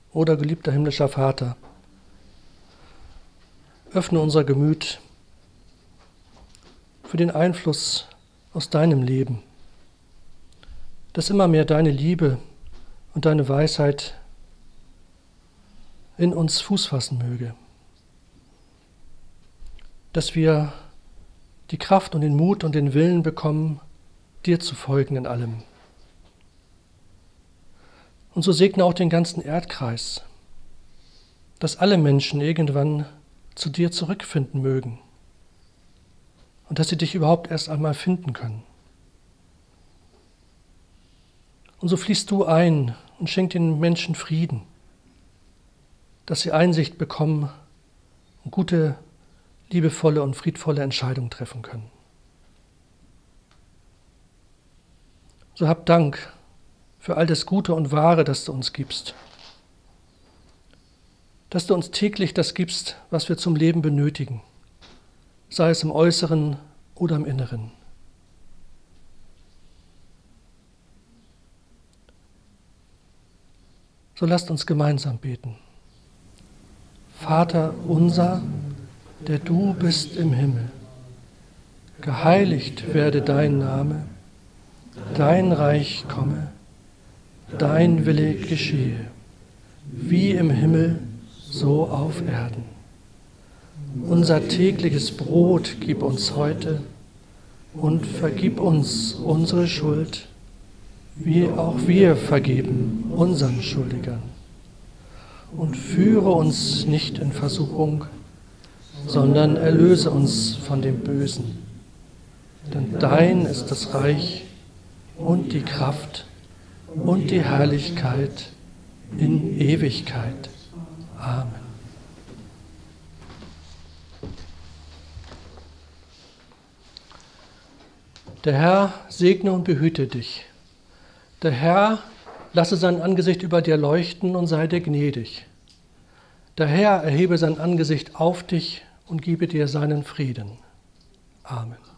Oder geliebter himmlischer Vater, öffne unser Gemüt für den Einfluss aus deinem Leben, dass immer mehr deine Liebe und deine Weisheit in uns Fuß fassen möge, dass wir die Kraft und den Mut und den Willen bekommen, dir zu folgen in allem. Und so segne auch den ganzen Erdkreis, dass alle Menschen irgendwann zu dir zurückfinden mögen und dass sie dich überhaupt erst einmal finden können. Und so fließt du ein und schenk den Menschen Frieden, dass sie Einsicht bekommen und gute, liebevolle und friedvolle Entscheidungen treffen können. So hab Dank für all das Gute und Wahre, das du uns gibst. Dass du uns täglich das gibst, was wir zum Leben benötigen, sei es im Äußeren oder im Inneren. So lasst uns gemeinsam beten. Vater unser, der du bist im Himmel, geheiligt werde dein Name, dein Reich komme, dein Wille geschehe, wie im Himmel, so auf Erden. Unser tägliches Brot gib uns heute und vergib uns unsere Schuld, wie auch wir vergeben unseren Schuldigern. Und führe uns nicht in Versuchung, sondern erlöse uns von dem Bösen. Denn dein ist das Reich und die Kraft und die Herrlichkeit in Ewigkeit. Amen. Der Herr segne und behüte dich. Der Herr lasse sein Angesicht über dir leuchten und sei dir gnädig. Der Herr erhebe sein Angesicht auf dich und gebe dir seinen Frieden. Amen.